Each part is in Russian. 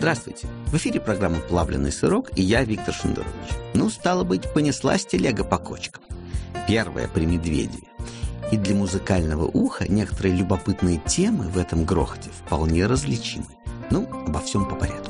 Здравствуйте! В эфире программа «Плавленый сырок» и я, Виктор Шендерович. Стало быть, понеслась телега по кочкам. Первая при медведе. И для музыкального уха некоторые любопытные темы в этом грохоте вполне различимы. Обо всем по порядку.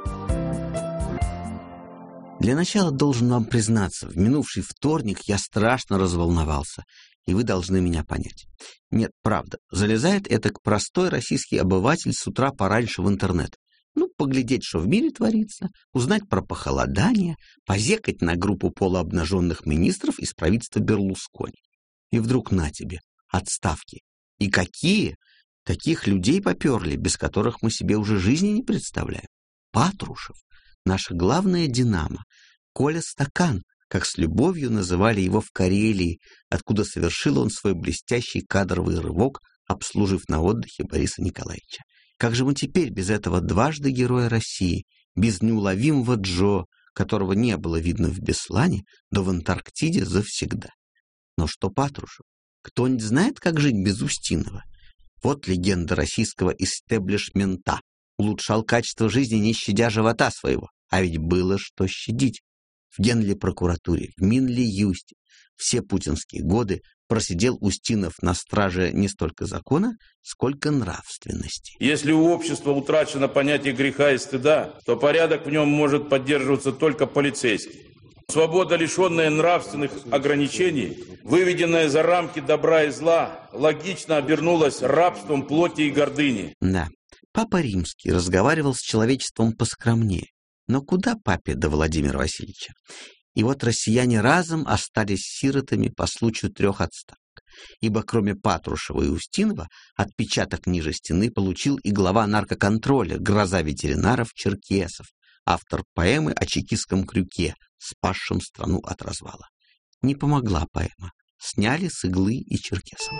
Для начала должен вам признаться, в минувший вторник я страшно разволновался, и вы должны меня понять. Нет, правда, залезает этак простой российский обыватель с утра пораньше в интернет. Поглядеть, что в мире творится, узнать про похолодание, позекать на группу полуобнаженных министров из правительства Берлускони. И вдруг на тебе, отставки. И какие? Таких людей поперли, без которых мы себе уже жизни не представляем. Патрушев, наша главная динамо, Коля Стакан, как с любовью называли его в Карелии, откуда совершил он свой блестящий кадровый рывок, обслужив на отдыхе Бориса Николаевича. Как же мы теперь без этого дважды героя России, без неуловимого Джо, которого не было видно в Беслане, да в Антарктиде завсегда? Но что Патрушев? Кто-нибудь знает, как жить без Устинова? Вот легенда российского истеблишмента. Улучшал качество жизни, не щадя живота своего. А ведь было что щадить. В Генпрокуратуре, в Минюсте все путинские годы просидел Устинов на страже не столько закона, сколько нравственности. Если у общества утрачено понятие греха и стыда, то порядок в нем может поддерживаться только полицейским. Свобода, лишенная нравственных ограничений, выведенная за рамки добра и зла, логично обернулась рабством плоти и гордыни. Да, Папа Римский разговаривал с человечеством поскромнее. Но куда папе до Владимира Васильевича? И вот россияне разом остались сиротами по случаю 3 отставок. Ибо кроме Патрушева и Устинова отпечаток ниже стены получил и глава наркоконтроля, гроза ветеринаров Черкесов, автор поэмы о чекистском крюке, спасшем страну от развала. Не помогла поэма. Сняли с иглы и Черкесова.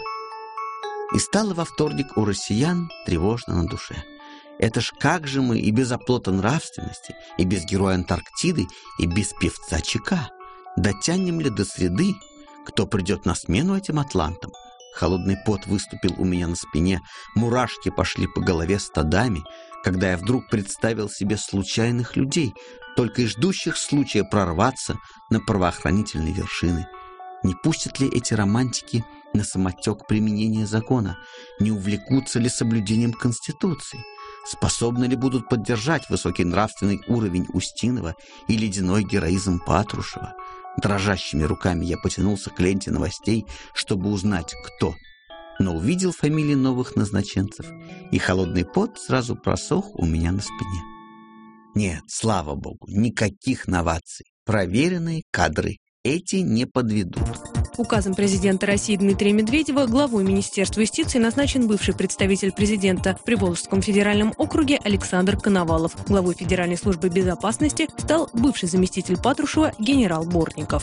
И стало во вторник у россиян тревожно на душе. Это ж как же мы и без оплота нравственности, и без героя Антарктиды, и без певца ЧК? Дотянем ли до среды? Кто придет на смену этим атлантам? Холодный пот выступил у меня на спине, мурашки пошли по голове стадами, когда я вдруг представил себе случайных людей, только и ждущих случая прорваться на правоохранительные вершины. Не пустят ли эти романтики на самотек применения закона? Не увлекутся ли соблюдением Конституции? Способны ли будут поддержать высокий нравственный уровень Устинова и ледяной героизм Патрушева? Дрожащими руками я потянулся к ленте новостей, чтобы узнать, кто. Но увидел фамилии новых назначенцев, и холодный пот сразу просох у меня на спине. Нет, слава богу, никаких новаций. Проверенные кадры. Эти не подведут. Указом президента России Дмитрия Медведева главой Министерства юстиции назначен бывший представитель президента в Приволжском федеральном округе Александр Коновалов. Главой Федеральной службы безопасности стал бывший заместитель Патрушева генерал Бортников.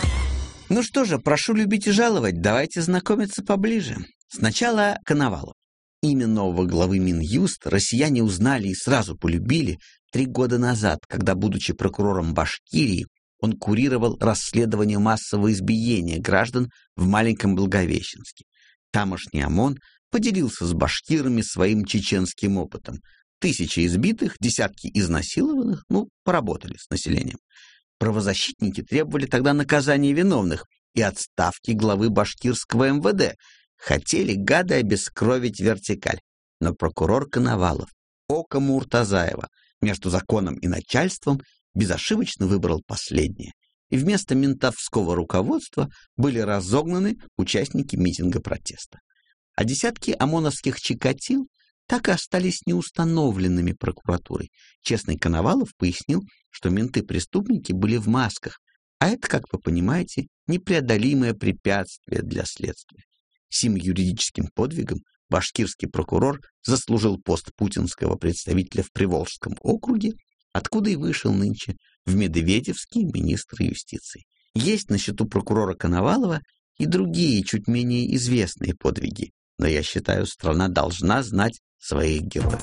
Что же, прошу любить и жаловать, давайте знакомиться поближе. Сначала Коновалов. Имя нового главы Минюста россияне узнали и сразу полюбили 3 года назад, когда, будучи прокурором Башкирии, он курировал расследование массового избиения граждан в маленьком Благовещенске. Тамошний ОМОН поделился с башкирами своим чеченским опытом. 1000 избитых, десятки изнасилованных, поработали с населением. Правозащитники требовали тогда наказания виновных и отставки главы башкирского МВД. Хотели гады обескровить вертикаль. Но прокурор Коновалов, око Муртазаева, между законом и начальством безошибочно выбрал последнее, и вместо ментовского руководства были разогнаны участники митинга протеста. А десятки ОМОНовских чикатил так и остались неустановленными прокуратурой. Честный Коновалов пояснил, что менты-преступники были в масках, а это, как вы понимаете, непреодолимое препятствие для следствия. Сим юридическим подвигом башкирский прокурор заслужил пост путинского представителя в Приволжском округе, откуда и вышел нынче в Медведевский министр юстиции. Есть на счету прокурора Коновалова и другие, чуть менее известные подвиги, но я считаю, страна должна знать своих героев.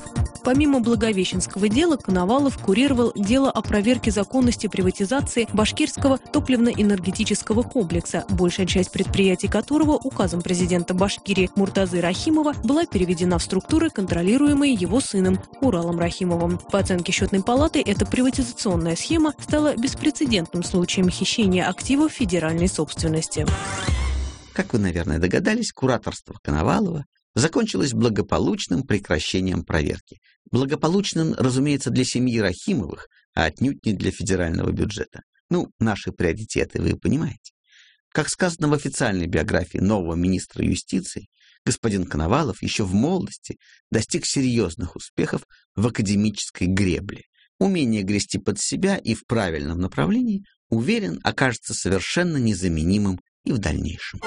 Помимо Благовещенского дела, Коновалов курировал дело о проверке законности приватизации башкирского топливно-энергетического комплекса, большая часть предприятий которого указом президента Башкирии Муртазы Рахимова была переведена в структуры, контролируемые его сыном Уралом Рахимовым. По оценке Счетной палаты, эта приватизационная схема стала беспрецедентным случаем хищения активов федеральной собственности. Как вы, наверное, догадались, кураторство Коновалова закончилось благополучным прекращением проверки. Благополучным, разумеется, для семьи Рахимовых, а отнюдь не для федерального бюджета. Наши приоритеты вы понимаете. Как сказано в официальной биографии нового министра юстиции, господин Коновалов еще в молодости достиг серьезных успехов в академической гребле. Умение грести под себя и в правильном направлении, уверен, окажется совершенно незаменимым и в дальнейшем.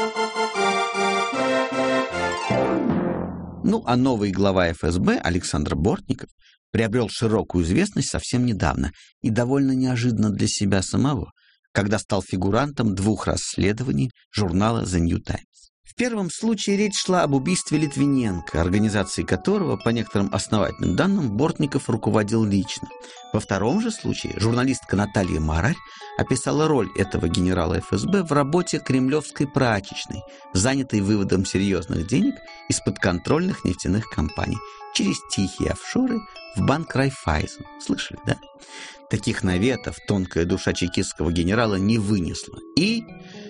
А новый глава ФСБ Александр Бортников приобрел широкую известность совсем недавно и довольно неожиданно для себя самого, когда стал фигурантом 2 расследований журнала The New Times. В первом случае речь шла об убийстве Литвиненко, организацией которого, по некоторым основательным данным, Бортников руководил лично. Во втором же случае журналистка Наталья Марарь описала роль этого генерала ФСБ в работе кремлевской прачечной, занятой выводом серьезных денег из подконтрольных нефтяных компаний через тихие офшоры в банк Райффайзен. Слышали, да? Таких наветов тонкая душа чекистского генерала не вынесла. И...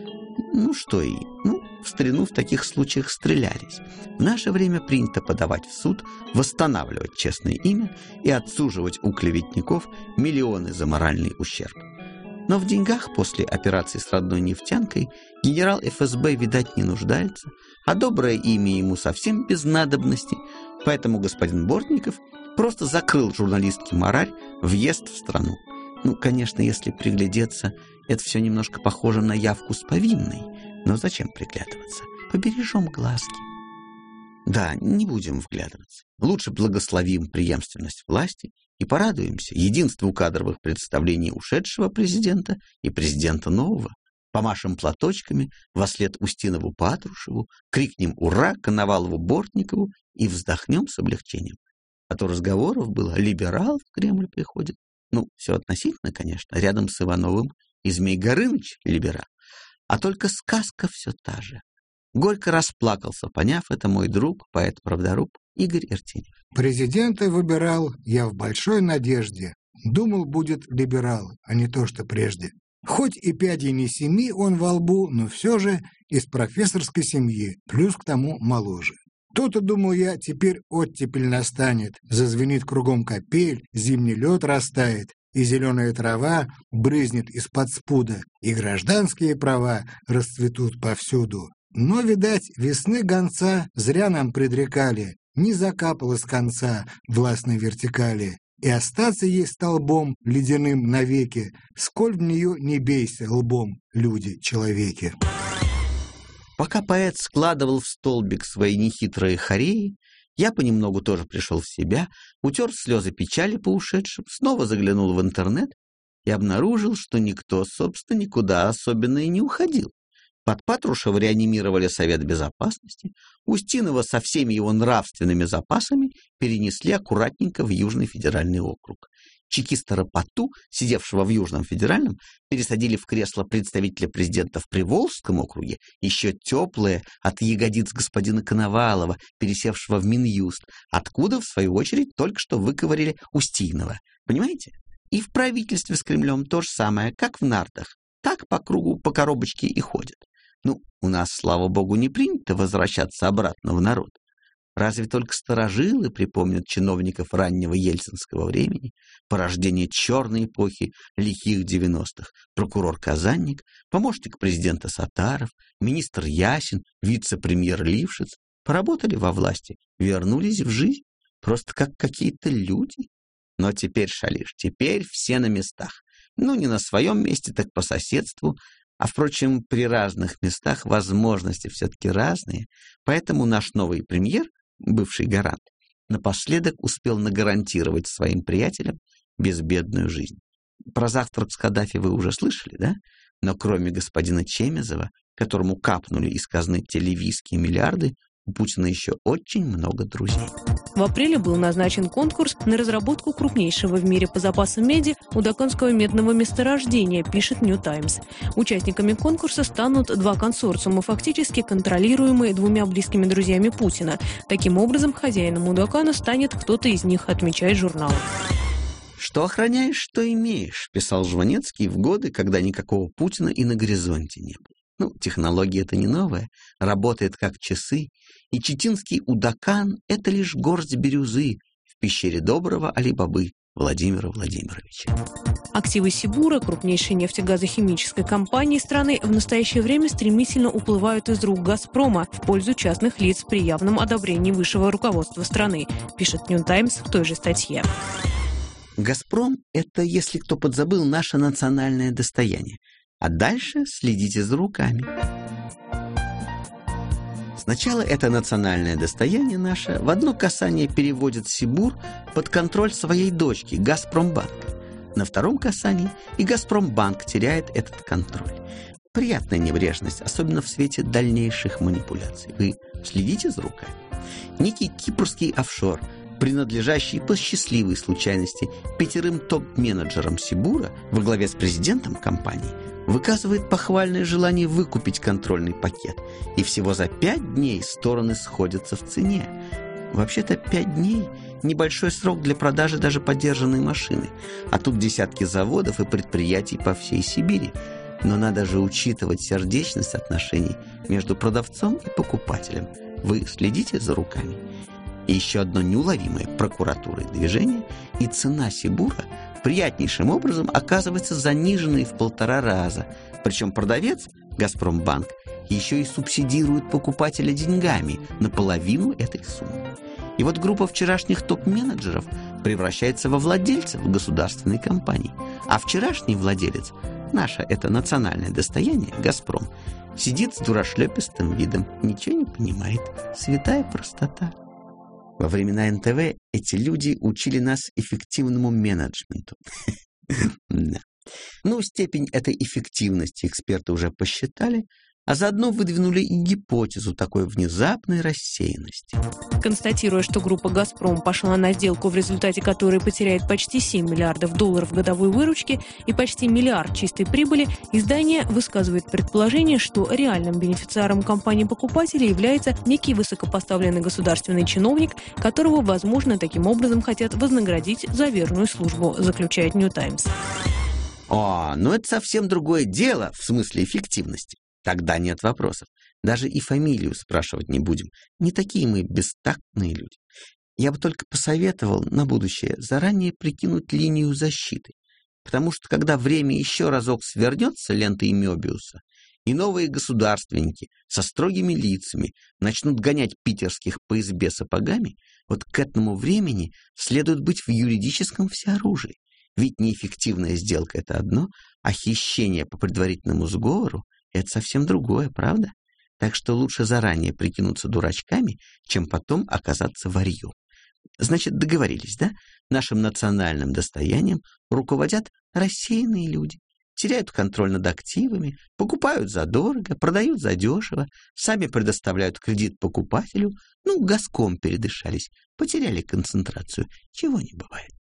в старину в таких случаях стрелялись. В наше время принято подавать в суд, восстанавливать честное имя и отсуживать у клеветников миллионы за моральный ущерб. Но в деньгах после операции с родной нефтянкой генерал ФСБ, видать, не нуждается, а доброе имя ему совсем без надобности, поэтому господин Бортников просто закрыл журналистке Марарь въезд в страну. Конечно, если приглядеться, это все немножко похоже на явку с повинной. Но зачем приглядываться? Побережем глазки. Да, не будем вглядываться. Лучше благословим преемственность власти и порадуемся единству кадровых представлений ушедшего президента и президента нового. Помашем платочками вослед Устинову Патрушеву, крикнем «Ура!» Коновалову Бортникову и вздохнем с облегчением. А то разговоров было, либерал в Кремль приходит. Все относительно, конечно, рядом с Ивановым и Змей Горыныч либерал. А только сказка все та же. Горько расплакался, поняв это, мой друг, поэт-правдоруб Игорь Иртенев. Президента выбирал я в большой надежде. Думал, будет либерал, а не то, что прежде. Хоть и 5 не 7 он во лбу, но все же из профессорской семьи, плюс к тому моложе. То-то, думал я, теперь оттепель настанет, зазвенит кругом капель, зимний лед растает, и зеленая трава брызнет из-под спуда, и гражданские права расцветут повсюду. Но, видать, весны гонца зря нам предрекали, не закапало с конца властной вертикали, и остаться ей столбом ледяным навеки, сколь в нее не бейся лбом, люди-человеки. Пока поэт складывал в столбик свои нехитрые хореи, я понемногу тоже пришел в себя, утер слезы печали по ушедшим, снова заглянул в интернет и обнаружил, что никто, собственно, никуда особенно и не уходил. Под Патрушева реанимировали Совет Безопасности, Устинова со всеми его нравственными запасами перенесли аккуратненько в Южный федеральный округ. Чекиста Рапоту, сидевшего в Южном федеральном, пересадили в кресло представителя президента в Приволжском округе, еще теплое от ягодиц господина Коновалова, пересевшего в Минюст, откуда, в свою очередь, только что выковырили Устинова. Понимаете? И в правительстве с Кремлем то же самое, как в нартах. Так по кругу, по коробочке и ходят. У нас, слава богу, не принято возвращаться обратно в народ. Разве только старожилы припомнят чиновников раннего ельцинского времени, порождение черной эпохи лихих 90-х, прокурор Казанник, помощник президента Сатаров, министр Ясин, вице-премьер Лившиц, поработали во власти, вернулись в жизнь, просто как какие-то люди. Но теперь, Шалиш, теперь все на местах. Не на своем месте, так по соседству. А, впрочем, при разных местах возможности все-таки разные, поэтому наш новый премьер, бывший гарант, напоследок успел нагарантировать своим приятелям безбедную жизнь. Про завтрак с Каддафи вы уже слышали, да? Но кроме господина Чемезова, которому капнули из казны те ливийские миллиарды, У Путина еще очень много друзей. В апреле был назначен конкурс на разработку крупнейшего в мире по запасам меди удаканского медного месторождения, пишет New Times. Участниками конкурса станут два консорциума, фактически контролируемые двумя близкими друзьями Путина. Таким образом, хозяином Удакана станет кто-то из них, отмечает журнал. «Что охраняешь, что имеешь», – писал Жванецкий в годы, когда никакого Путина и на горизонте не было. Технология это не новая, работает как часы, и читинский Удакан – это лишь горсть бирюзы в пещере доброго Али-Бабы Владимира Владимировича. Активы Сибура, крупнейшей нефтегазохимической компании страны, в настоящее время стремительно уплывают из рук «Газпрома» в пользу частных лиц при явном одобрении высшего руководства страны, пишет New Times в той же статье. «Газпром» – это, если кто подзабыл, наше национальное достояние. А дальше следите за руками. Сначала это национальное достояние наше в одно касание переводит Сибур под контроль своей дочки «Газпромбанк». На втором касании и «Газпромбанк» теряет этот контроль. Приятная небрежность, особенно в свете дальнейших манипуляций. Вы следите за руками. Некий кипрский офшор, принадлежащий по счастливой случайности 5 топ-менеджерам Сибура во главе с президентом компании, выказывает похвальное желание выкупить контрольный пакет, и всего за 5 дней стороны сходятся в цене. Вообще-то 5 дней – небольшой срок для продажи даже подержанной машины, а тут десятки заводов и предприятий по всей Сибири. Но надо же учитывать сердечность отношений между продавцом и покупателем. Вы следите за руками. И еще одно неуловимое прокуратурой движение, и цена Сибура приятнейшим образом оказывается заниженной в 1,5 раза. Причем продавец, «Газпромбанк», еще и субсидирует покупателя деньгами наполовину этой суммы. И вот группа вчерашних топ-менеджеров превращается во владельцев государственной компании. А вчерашний владелец, наше это национальное достояние, «Газпром», сидит с дурашлепистым видом, ничего не понимает. Святая простота. Во времена НТВ эти люди учили нас эффективному менеджменту. Степень этой эффективности эксперты уже посчитали, а заодно выдвинули и гипотезу такой внезапной рассеянности. Констатируя, что группа «Газпром» пошла на сделку, в результате которой потеряет почти $7 миллиардов годовой выручки и почти миллиард чистой прибыли, издание высказывает предположение, что реальным бенефициаром компании-покупателя является некий высокопоставленный государственный чиновник, которого, возможно, таким образом хотят вознаградить за верную службу, заключает New Times. Это совсем другое дело в смысле эффективности. Тогда нет вопросов. Даже и фамилию спрашивать не будем. Не такие мы бестактные люди. Я бы только посоветовал на будущее заранее прикинуть линию защиты. Потому что когда время еще разок свернется лентой Мёбиуса, и новые государственники со строгими лицами начнут гонять питерских по избе сапогами, вот к этому времени следует быть в юридическом всеоружии. Ведь неэффективная сделка – это одно, а хищение по предварительному сговору – это совсем другое, правда? Так что лучше заранее прикинуться дурачками, чем потом оказаться варьем. Значит, договорились, да? Нашим национальным достоянием руководят рассеянные люди. Теряют контроль над активами, покупают задорого, продают задешево, сами предоставляют кредит покупателю. Газком передышались, потеряли концентрацию. Чего не бывает.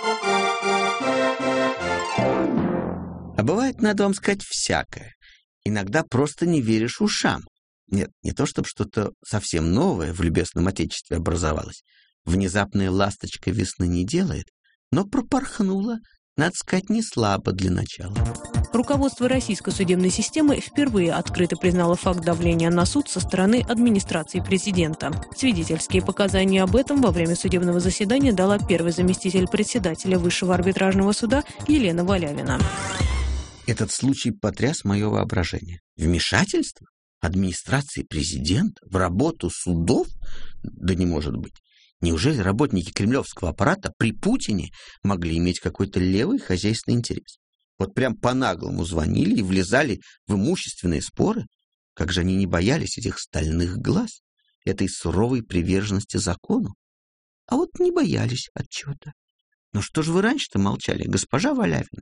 А бывает, надо вам сказать, всякое. Иногда просто не веришь ушам. Нет, не то, чтобы что-то совсем новое в любезном отечестве образовалось. Внезапная ласточка весны не делает, но пропорхнула, надо сказать, не слабо для начала. Руководство российской судебной системы впервые открыто признало факт давления на суд со стороны администрации президента. Свидетельские показания об этом во время судебного заседания дала первый заместитель председателя Высшего арбитражного суда Елена Валявина. Этот случай потряс мое воображение. Вмешательство администрации президента в работу судов? Да не может быть. Неужели работники кремлевского аппарата при Путине могли иметь какой-то левый хозяйственный интерес? Вот прям по-наглому звонили и влезали в имущественные споры? Как же они не боялись этих стальных глаз, этой суровой приверженности закону? А вот не боялись отчета. Но что же вы раньше-то молчали, госпожа Валявина?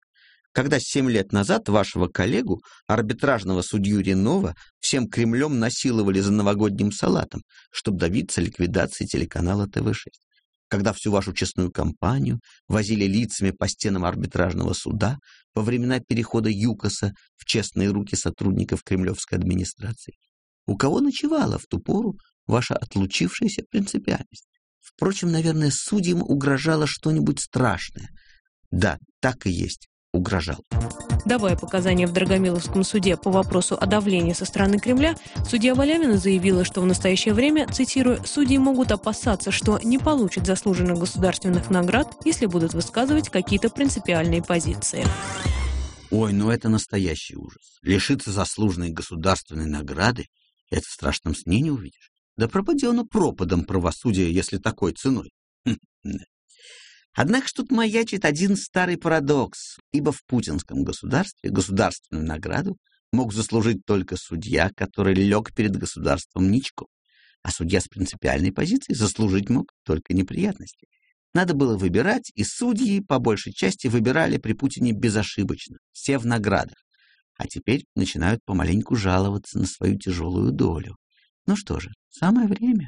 когда 7 лет назад вашего коллегу, арбитражного судью Ренова, всем Кремлем насиловали за новогодним салатом, чтобы добиться ликвидации телеканала ТВ-6. Когда всю вашу честную кампанию возили лицами по стенам арбитражного суда во времена перехода ЮКОСа в честные руки сотрудников кремлевской администрации. У кого ночевала в ту пору ваша отлучившаяся принципиальность? Впрочем, наверное, судьям угрожало что-нибудь страшное. Да, так и есть. Угрожал. Давая показания в Драгомиловском суде по вопросу о давлении со стороны Кремля, судья Валямина заявила, что в настоящее время, цитирую, «судьи могут опасаться, что не получат заслуженных государственных наград, если будут высказывать какие-то принципиальные позиции». Ой, ну это настоящий ужас. Лишиться заслуженной государственной награды — это в страшном сне не увидишь. Да пропади оно пропадом правосудия, если такой ценой. Однако ж тут маячит один старый парадокс, ибо в путинском государстве государственную награду мог заслужить только судья, который лег перед государством ничком, а судья с принципиальной позицией заслужить мог только неприятности. Надо было выбирать, и судьи, по большей части, выбирали при Путине безошибочно, все в наградах, а теперь начинают помаленьку жаловаться на свою тяжелую долю. Ну что же, самое время.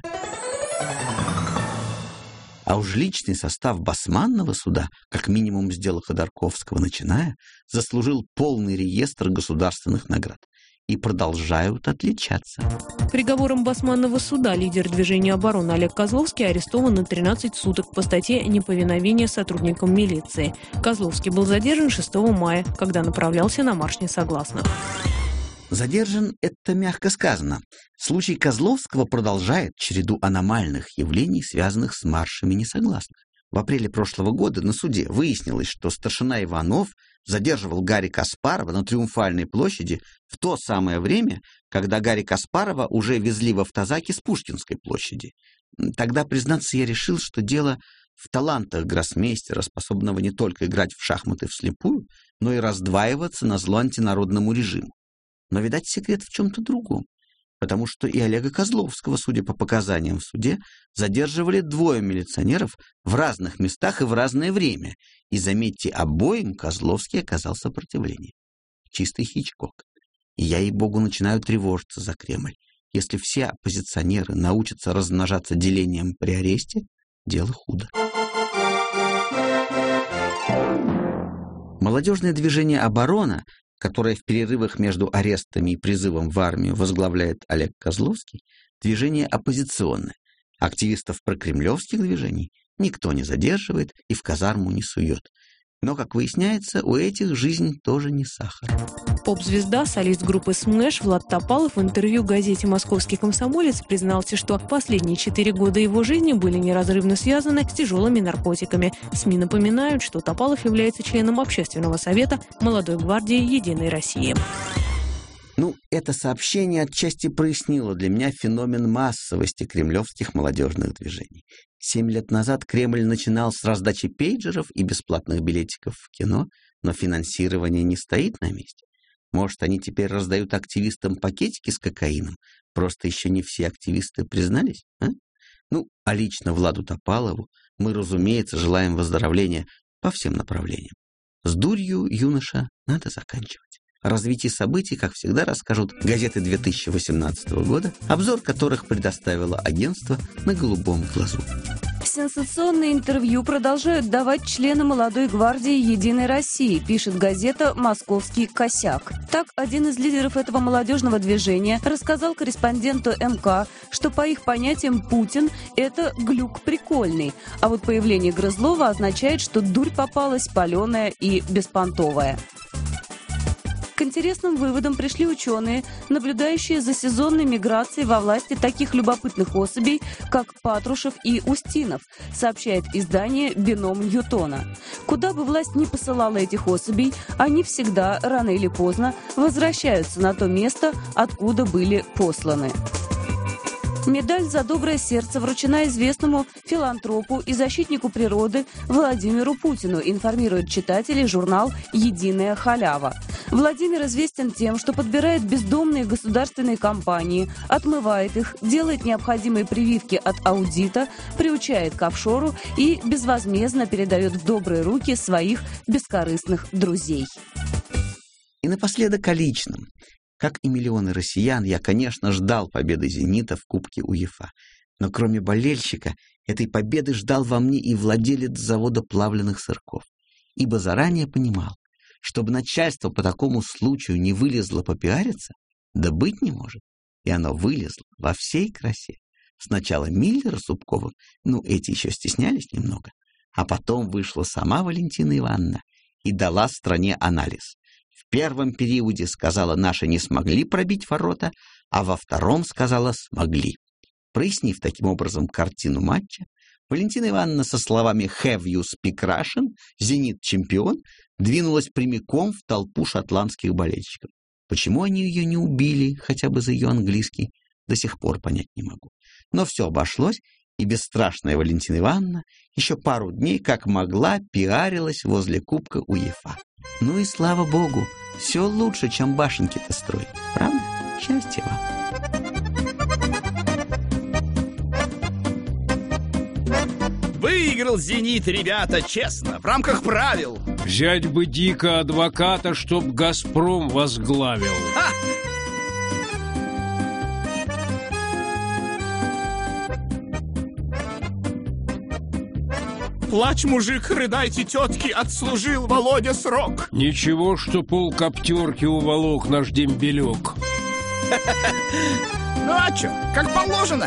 А уж личный состав Басманного суда, как минимум с дела Ходорковского начиная, заслужил полный реестр государственных наград. И продолжают отличаться. Приговором Басманного суда лидер движения обороны Олег Козловский арестован на 13 суток по статье «Неповиновение сотрудникам милиции». Козловский был задержан 6 мая, когда направлялся на марш несогласных. Задержан — это мягко сказано. Случай Козловского продолжает череду аномальных явлений, связанных с маршами несогласных. В апреле прошлого года на суде выяснилось, что старшина Иванов задерживал Гарри Каспарова на Триумфальной площади в то самое время, когда Гарри Каспарова уже везли в автозаке с Пушкинской площади. Тогда, признаться, я решил, что дело в талантах гроссмейстера, способного не только играть в шахматы вслепую, но и раздваиваться назло антинародному режиму. Но, видать, секрет в чем-то другом, потому что и Олега Козловского, судя по показаниям в суде, задерживали 2 милиционеров в разных местах и в разное время, и, заметьте, обоим Козловский оказал сопротивление. Чистый Хичкок. И я, ей-богу, начинаю тревожиться за Кремль. Если все оппозиционеры научатся размножаться делением при аресте, дело худо. Молодежное движение «Оборона», которое в перерывах между арестами и призывом в армию возглавляет Олег Козловский, движение оппозиционное. Активистов прокремлевских движений никто не задерживает и в казарму не сует. Но, как выясняется, у этих жизнь тоже не сахар. Поп-звезда, солист группы Smash Влад Топалов в интервью газете «Московский комсомолец» признался, что последние 4 года его жизни были неразрывно связаны с тяжелыми наркотиками. СМИ напоминают, что Топалов является членом Общественного совета молодой гвардии «Единой России». Это сообщение отчасти прояснило для меня феномен массовости кремлевских молодежных движений. 7 лет назад Кремль начинал с раздачи пейджеров и бесплатных билетиков в кино, но финансирование не стоит на месте. Может, они теперь раздают активистам пакетики с кокаином? Просто еще не все активисты признались, а? А лично Владу Топалову мы, разумеется, желаем выздоровления по всем направлениям. С дурью, юноша, надо заканчивать. О развитии событий, как всегда, расскажут газеты 2018 года, обзор которых предоставило агентство «На голубом глазу». Сенсационные интервью продолжают давать члены молодой гвардии «Единой России», пишет газета «Московский косяк». Так, один из лидеров этого молодежного движения рассказал корреспонденту МК, что по их понятиям Путин – это глюк прикольный, а вот появление Грызлова означает, что дурь попалась паленая и беспонтовая. К интересным выводам пришли ученые, наблюдающие за сезонной миграцией во власти таких любопытных особей, как Патрушев и Устинов, сообщает издание «Бином Ньютона». Куда бы власть ни посылала этих особей, они всегда, рано или поздно, возвращаются на то место, откуда были посланы. Медаль за доброе сердце вручена известному филантропу и защитнику природы Владимиру Путину, информирует читателей журнал «Единая халява». Владимир известен тем, что подбирает бездомные государственные компании, отмывает их, делает необходимые прививки от аудита, приучает к офшору и безвозмездно передает в добрые руки своих бескорыстных друзей. И напоследок о личном. Как и миллионы россиян, я, конечно, ждал победы «Зенита» в Кубке УЕФА. Но кроме болельщика, этой победы ждал во мне и владелец завода плавленых сырков. Ибо заранее понимал, чтобы начальство по такому случаю не вылезло попиариться, да быть не может. И оно вылезло во всей красе. Сначала Миллер с Зубковым, эти еще стеснялись немного, а потом вышла сама Валентина Ивановна и дала стране анализ. В первом периоде, сказала, наши не смогли пробить ворота, а во втором, сказала, смогли. Прояснив таким образом картину матча, Валентина Ивановна со словами «Have you speak Russian?» «Зенит чемпион» двинулась прямиком в толпу шотландских болельщиков. Почему они ее не убили, хотя бы за ее английский, до сих пор понять не могу. Но все обошлось, и бесстрашная Валентина Ивановна еще пару дней, как могла, пиарилась возле Кубка УЕФА. И слава богу, все лучше, чем башенки-то строить. Правда? Счастья вам. Выиграл «Зенит», ребята, честно, в рамках правил. Взять бы дико адвоката, чтоб «Газпром» возглавил. Плачь, мужик, рыдайте, тетки, отслужил Володя срок. Ничего, что полкоптерки уволок наш дембелек. Ну а чё, как положено.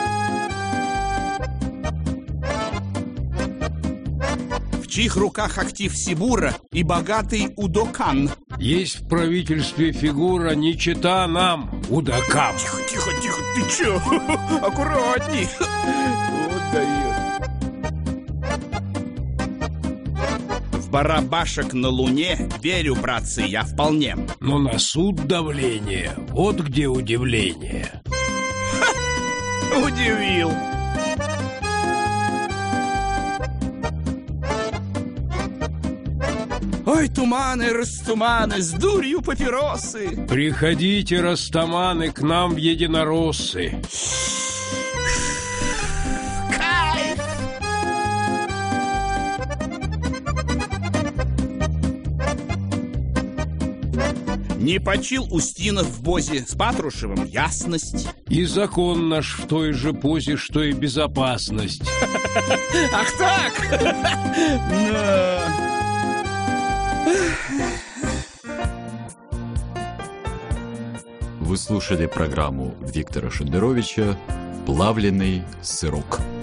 В чьих руках актив Сибура и богатый Удокан? Есть в правительстве фигура, не чета нам, Удокам. Тихо, ты чё? Аккуратней. Вот дает. В барабашек на Луне верю, братцы, я вполне. Но на суд давление, вот где удивление. Удивил. Ой, туманы, растуманы, с дурью папиросы. Приходите, растаманы, к нам в единороссы. Кайф! Не почил Устинов в бозе с Патрушевым, ясность. И закон наш в той же позе, что и безопасность. Ах так! Вы слушали программу Виктора Шендеровича «Плавленый сырок».